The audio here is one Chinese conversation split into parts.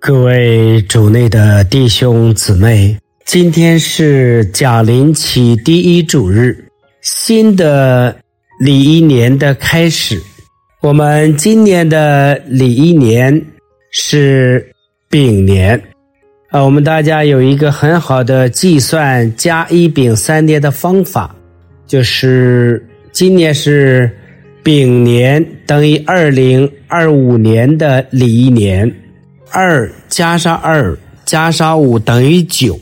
各位主内的弟兄姊妹，今天是甲临期第一主日，新的礼一年的开始。我们今年的礼一年是丙年，我们大家有一个很好的计算甲乙丙3年的方法，就是今年是丙年等于2025年的礼一年，2加上2加上5等于9，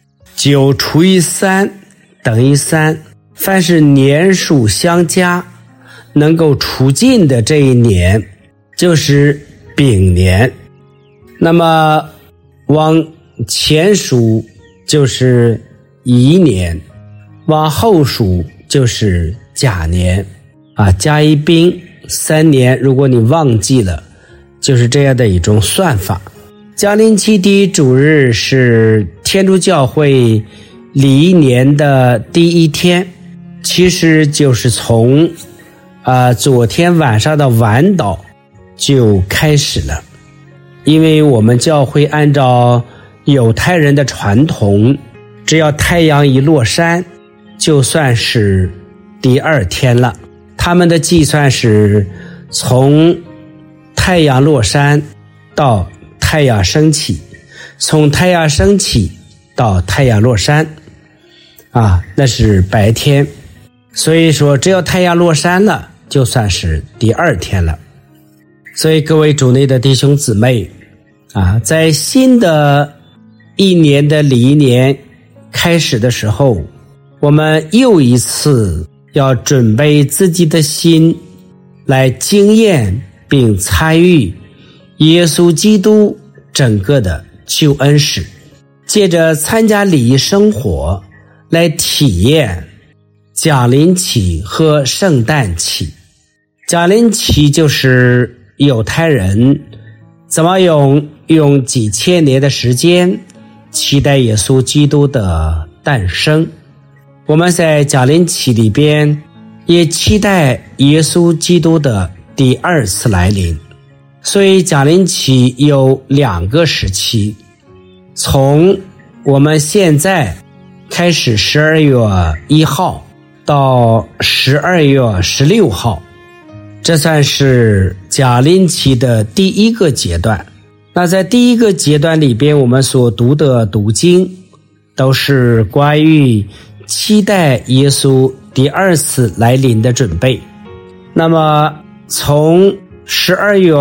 9除以3等于3，凡是年数相加能够除尽的这一年就是丙年。那么往前数就是乙年，往后数就是甲年甲乙丙3年，如果你忘记了，就是这样的一种算法。甲临期第一主日是天主教会礼一年的第一天，其实就是从昨天晚上的晚祷就开始了。因为我们教会按照犹太人的传统，只要太阳一落山就算是第二天了。他们的计算是从太阳落山到太阳升起，从太阳升起到太阳落山那是白天。所以说只要太阳落山了就算是第二天了。所以各位主内的弟兄姊妹在新的一年的礼一年开始的时候，我们又一次要准备自己的心来经验并参与耶稣基督整个的救恩史，借着参加礼仪生活来体验甲临期和圣诞期。甲临期就是犹太人怎么用几千年的时间期待耶稣基督的诞生。我们在甲临期里边也期待耶稣基督的第二次来临。所以甲临期有2个时期，从我们现在开始12月1号到12月16号，这算是甲临期的第一个阶段。那在第一个阶段里边，我们所读的读经都是关于期待耶稣第二次来临的准备。那么从12月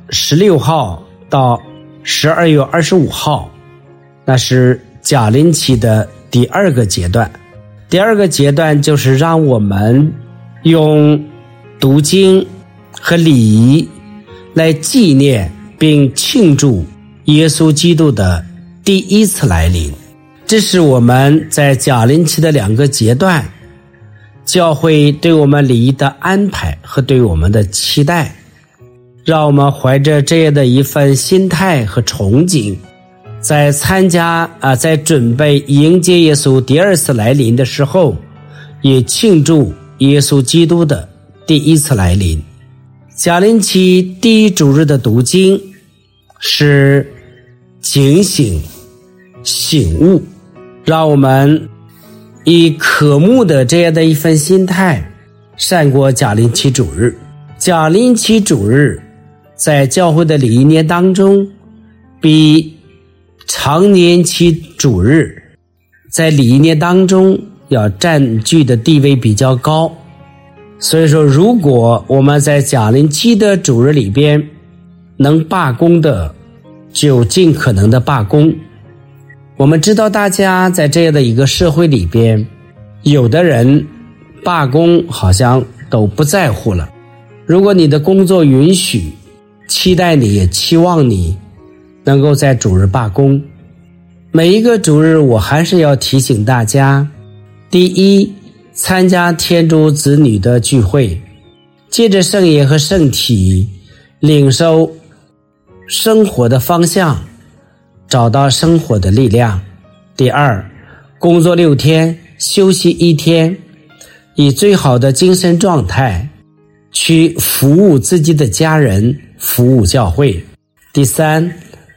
16号到12月25号，那是甲临期的第二个阶段。第二个阶段就是让我们用读经和礼仪来纪念并庆祝耶稣基督的第一次来临。这是我们在甲临期的2个阶段，教会对我们礼仪的安排和对我们的期待，让我们怀着这样的一份心态和憧憬，在参加在准备迎接耶稣第二次来临的时候，也庆祝耶稣基督的第一次来临。甲临期第一主日的读经是警醒醒悟，让我们以渴慕的这样的一份心态善过甲临期主日。甲临期主日在教会的礼一年当中比常年期主日在礼一年当中要占据的地位比较高。所以说如果我们在甲临期的主日里边能罢工的就尽可能的罢工。我们知道大家在这样的一个社会里边，有的人罢工好像都不在乎了。如果你的工作允许，期待你也期望你能够在主日罢工。每一个主日我还是要提醒大家，第一，参加天主子女的聚会，借着圣言和圣体领受生活的方向，找到生活的力量。第二，工作6天，休息1天，以最好的精神状态去服务自己的家人，服务教会。第三，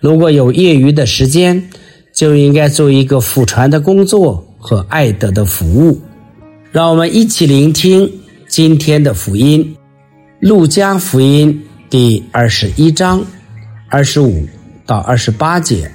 如果有业余的时间，就应该做一个福传的工作和爱德的服务。让我们一起聆听今天的福音，路加福音第21章25到28节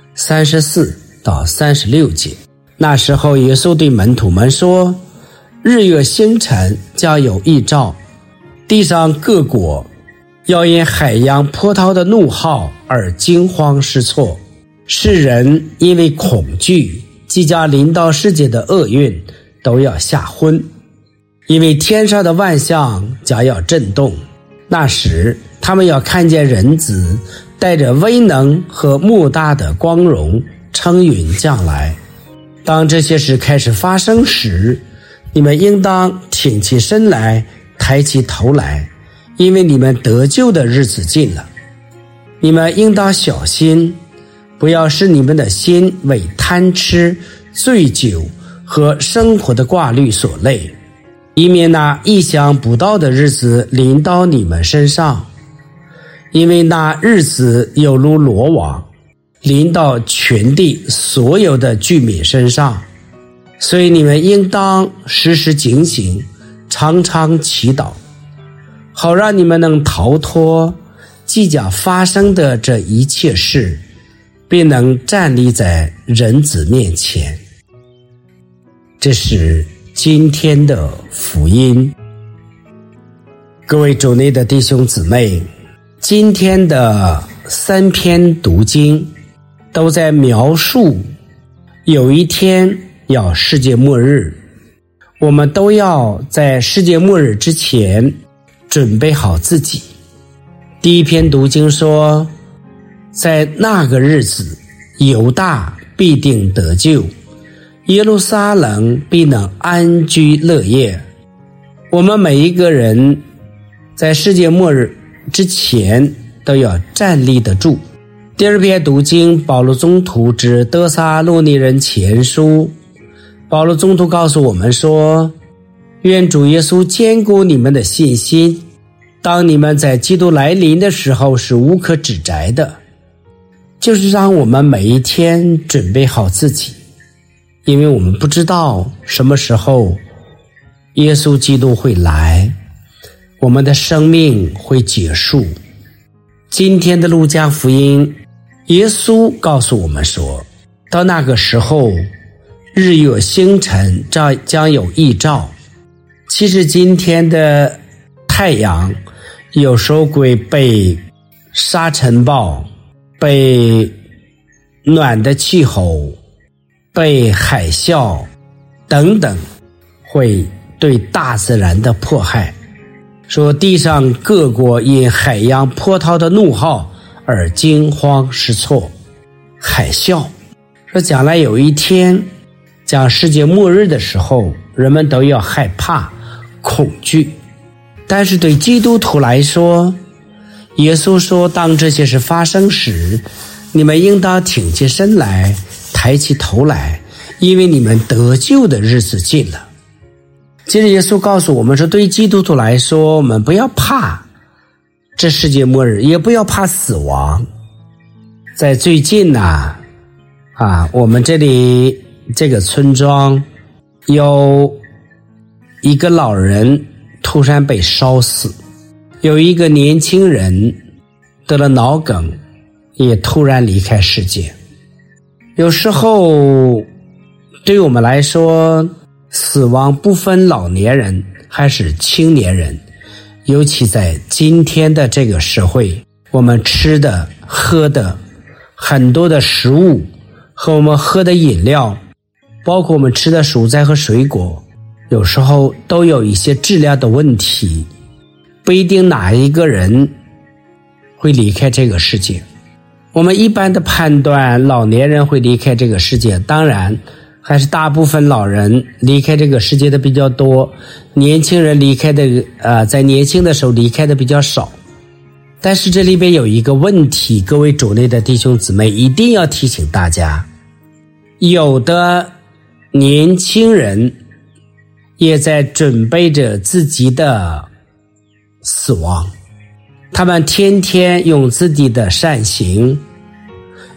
，34到36节。那时候耶稣对门徒们说，日月星辰将有异兆，地上各国要因海洋波涛的怒号而惊慌失措，世人因为恐惧即将临到世界的厄运都要吓昏，因为天上的万象将要震动。那时他们要看见人子带着威能和莫大的光荣乘云降来。当这些事开始发生时，你们应当挺起身来，抬起头来，因为你们得救的日子近了。你们应当小心，不要使你们的心为贪吃、醉酒和生活的挂虑所累，以免那意想不到的日子临到你们身上。因为那日子有如罗网，临到全地所有的居民身上。所以你们应当时时警醒，常常祈祷，好让你们能逃脱即将发生的这一切事，并能站立在人子面前。这是今天的福音。各位主内的弟兄姊妹，今天的3篇读经都在描述有一天要世界末日，我们都要在世界末日之前准备好自己。第一篇读经说，在那个日子，犹大必定得救，耶路撒冷必能安居乐业。我们每一个人在世界末日之前都要站立得住。第二篇读经，保罗宗徒之得撒洛尼人前书。保罗宗徒告诉我们说，愿主耶稣坚固你们的信心，当你们在基督来临的时候是无可指摘的。就是让我们每一天准备好自己，因为我们不知道什么时候耶稣基督会来，我们的生命会结束。今天的路加福音，耶稣告诉我们说，到那个时候，日月星辰将有异兆。其实今天的太阳有时候会被沙尘暴、被暖的气候、被海啸等等，会对大自然的迫害。说地上各国因海洋波涛的怒号而惊慌失措。海啸说将来有一天将世界末日的时候，人们都要害怕恐惧。但是对基督徒来说，耶稣说，当这些事发生时，你们应当挺起身来，抬起头来，因为你们得救的日子近了。接着耶稣告诉我们说，对于基督徒来说，我们不要怕这世界末日，也不要怕死亡。在最近呢，我们这里这个村庄有一个老人突然被烧死，有一个年轻人得了脑梗，也突然离开世界。有时候对我们来说，死亡不分老年人还是青年人，尤其在今天的这个社会，我们吃的喝的很多的食物和我们喝的饮料，包括我们吃的蔬菜和水果，有时候都有一些质量的问题，不一定哪一个人会离开这个世界。我们一般的判断，老年人会离开这个世界，当然还是大部分老人离开这个世界的比较多，年轻人离开的在年轻的时候离开的比较少。但是这里边有一个问题，各位主内的弟兄姊妹一定要提醒大家，有的年轻人也在准备着自己的死亡，他们天天用自己的善行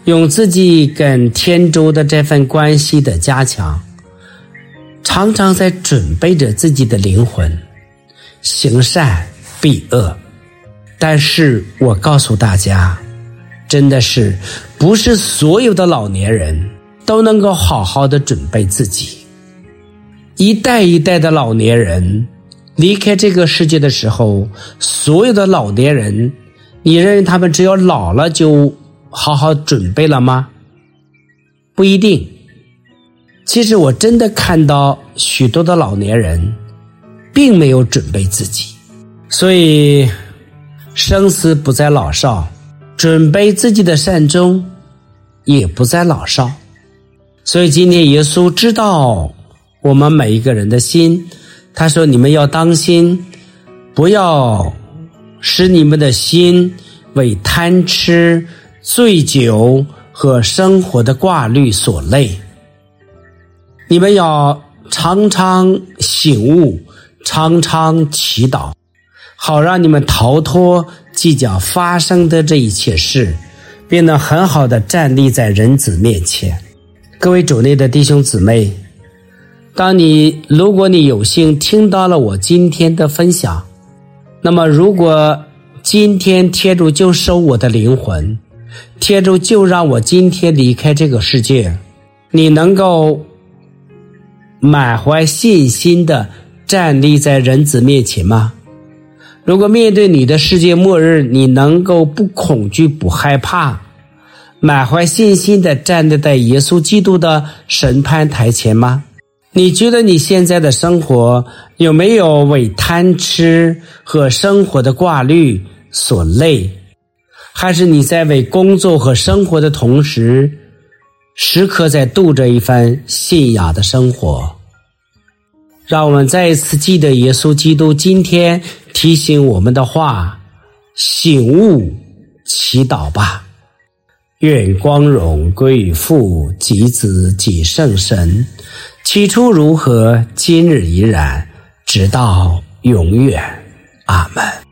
用自己跟天主的这份关系的加强，常常在准备着自己的灵魂，行善避恶。但是我告诉大家，真的是不是所有的老年人都能够好好的准备自己。一代一代的老年人离开这个世界的时候，所有的老年人，你认为他们只有老了就好好准备了吗？不一定。其实我真的看到许多的老年人并没有准备自己，所以生死不在老少，准备自己的善终也不在老少。所以今天耶稣知道我们每一个人的心，他说你们要当心，不要使你们的心为贪吃、醉酒和生活的挂虑所累。你们要常常醒悟，常常祈祷，好让你们逃脱即将发生的这一切事，并能很好的站立在人子面前。各位主内的弟兄姊妹，如果你有幸听到了我今天的分享，那么如果今天天主就收我的灵魂，天主就让我今天离开这个世界，你能够满怀信心的站立在人子面前吗？如果面对你的世界末日，你能够不恐惧不害怕，满怀信心的站立在耶稣基督的审判台前吗？你觉得你现在的生活有没有为贪吃和生活的挂虑所累？还是你在为工作和生活的同时，时刻在度着一番信仰的生活？让我们再一次记得耶稣基督今天提醒我们的话，醒悟祈祷吧。愿光荣归于父及子及圣神，起初如何，今日依然，直到永远。阿们。